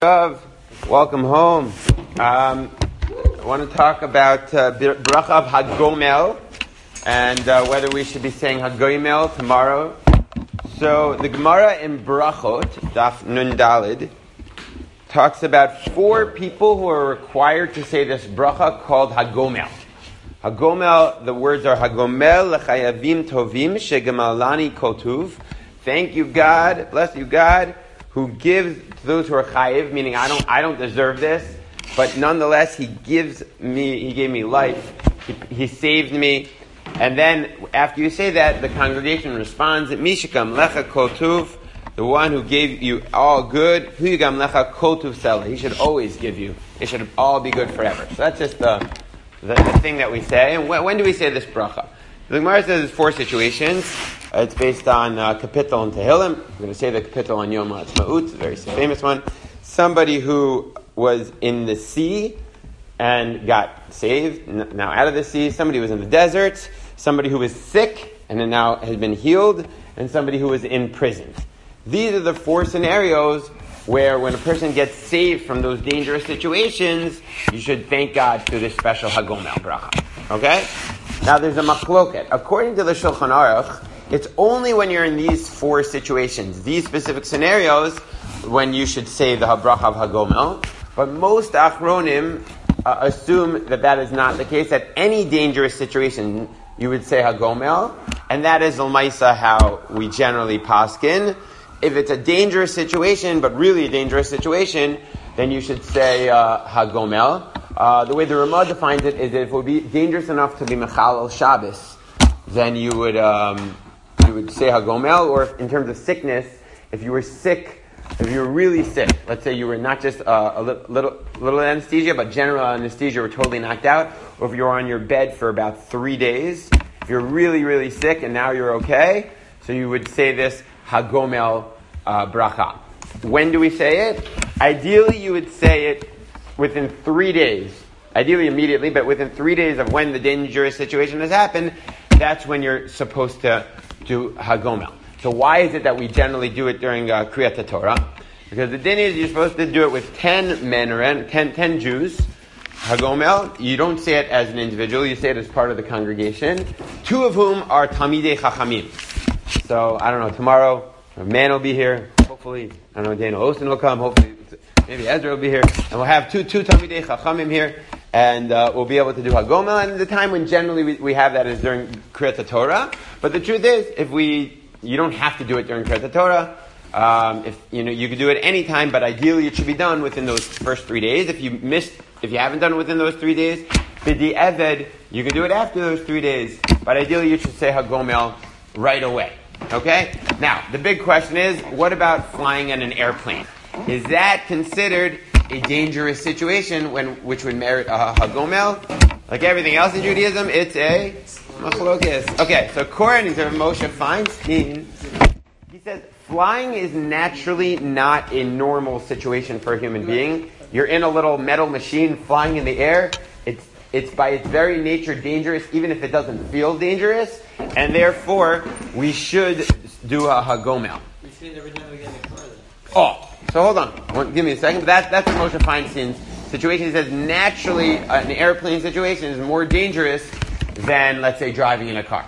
Welcome home. I want to talk about Bracha of Hagomel and whether we should be saying Hagomel tomorrow. So the Gemara in Brachot, Daf Nun Dalid, talks about 4 people who are required to say this bracha called Hagomel. Hagomel, the words are Hagomel l'chayavim tovim shegemalani kotuv. Thank you God, bless you God, who gives to those who are chayiv, meaning I don't deserve this, but nonetheless He gave me life, He saved me. And then after you say that, the congregation responds, Mishikam lecha kotuv, the one who gave you all good, huyigam lecha kotuv sela. He should always give you. It should all be good forever. So that's just the thing that we say. And when do we say this bracha? The Gemara says there's 4 situations. It's based on Kapitel and Tehillim. We're going to say the Kapitel on Yom HaAtzmaut, a very famous one. Somebody who was in the sea and got saved, now out of the sea. Somebody who was in the desert. Somebody who was sick and then now has been healed. And somebody who was in prison. These are the 4 scenarios where when a person gets saved from those dangerous situations, you should thank God through this special Hagomel bracha. Okay? Now there's a machloket. According to the Shulchan Aruch, it's only when you're in these 4 situations, these specific scenarios, when you should say the bracha of Hagomel. But most Achronim assume that is not the case. At any dangerous situation, you would say Hagomel, and that is l'maisa how we generally paskin. If it's a dangerous situation, but really a dangerous situation, then you should say Hagomel. The way the Ramah defines it is that if it would be dangerous enough to be Mechalel Shabbos, then you would say Hagomel. Or if, in terms of sickness, if you were sick, if you were really sick, let's say you were not just a little anesthesia, but general anesthesia, you were totally knocked out, or if you were on your bed for about 3 days, if you're really, really sick and now you're okay, so you would say this Hagomel bracha. When do we say it? Ideally, you would say it within 3 days. Ideally immediately, but within 3 days of when the dangerous situation has happened, that's when you're supposed to do Hagomel. So why is it that we generally do it during Kriyat Torah? Because the din is you're supposed to do it with 10 men or 10 Jews. Hagomel, you don't say it as an individual, you say it as part of the congregation, 2 of whom are Talmidei Chachamim. So, I don't know, tomorrow, a man will be here, hopefully, I don't know, Daniel Osten will come, hopefully, maybe Ezra will be here, and we'll have two Talmidei Chachamim here, and we'll be able to do Hagomel, and the time when generally we have that is during Kriyat Torah, but the truth is, you don't have to do it during Kriyat Torah, you could do it any time, but ideally it should be done within those first 3 days. If you haven't done it within those 3 days, B'di Eved, you can do it after those 3 days, but ideally you should say Hagomel right away. Okay? Now, the big question is, what about flying in an airplane? Is that considered a dangerous situation which would merit a Hagomel? Like everything else in Judaism, it's a machlokes. Okay, so according to Moshe Feinstein, he says flying is naturally not a normal situation for a human being. You're in a little metal machine flying in the air. It's by its very nature dangerous, even if it doesn't feel dangerous, and therefore we should do a Hagomel. We say every time we get in the car then. Oh, so hold on. Give me a second. That's Moshe Feinstein's situation. He says naturally an airplane situation is more dangerous than, let's say, driving in a car.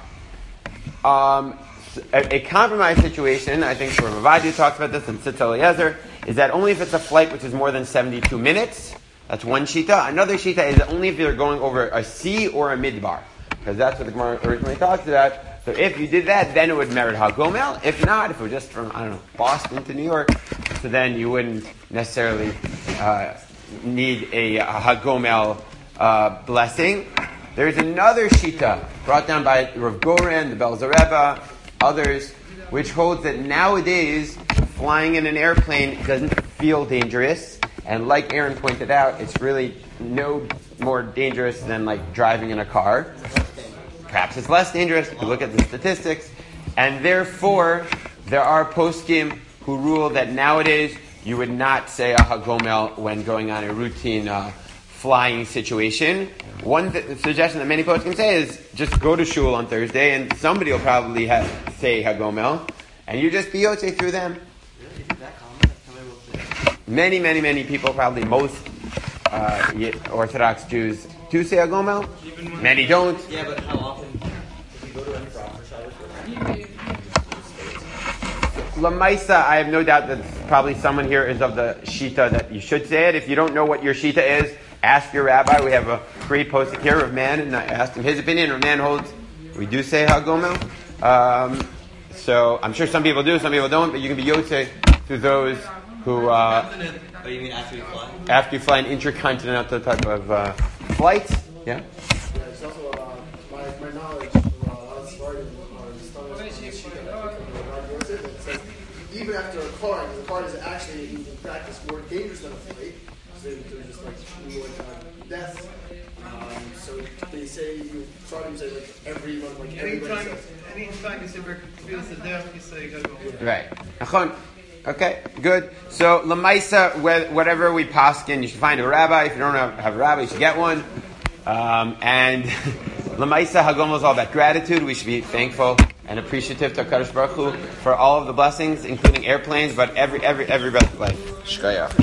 A compromise situation, I think Rav Ovadia talks about this, and Tzitz Eliezer, is that only if it's a flight which is more than 72 minutes, that's one shita. Another shita is only if you're going over a sea or a midbar, because that's what the Gemara originally talks about. So if you did that, then it would merit Hagomel. If not, if it was just from, Boston to New York, so then you wouldn't necessarily need a Hagomel blessing. There's another shita brought down by Rav Goren, the Belzer Rebbe, others, which holds that nowadays flying in an airplane doesn't feel dangerous, and like Aaron pointed out, it's really no more dangerous than like driving in a car. Perhaps it's less dangerous if you look at the statistics, and therefore there are poskim who rule that nowadays you would not say a Hagomel when going on a routine flying situation. One suggestion that many poskim say is just go to shul on Thursday and somebody will probably say Hagomel, and you just be yotze through them. Really? Is it that common? many people, probably most Orthodox Jews do say Hagomel. Many don't. Yeah, but how often do you go to any for Shabbos? Lamaisa, I have no doubt that probably someone here is of the Shita that you should say it. If you don't know what your Shita is, ask your rabbi. We have a great posting here of man, and I asked him his opinion. Rav Man holds we do say Hagomel. So I'm sure some people do, some people don't, but you can be Yotze to those who... Oh, you mean after you fly? After you fly an intercontinental type of flight. Yeah? It's also my knowledge from a lot of Spartans that says even after a car, because a car is actually in practice more dangerous than a flight, so they're just like death. So they say Spartans say like every month, like everybody says. Anytime you say feels the death, you say go. Right. Okay, good. So, Lamaisa, whatever we paskin, you should find a rabbi. If you don't have a rabbi, you should get one. And Lamaisa, Hagomel is all about gratitude. We should be thankful and appreciative to HaKadosh Baruch Hu for all of the blessings, including airplanes, but every breath of life. Shkaya.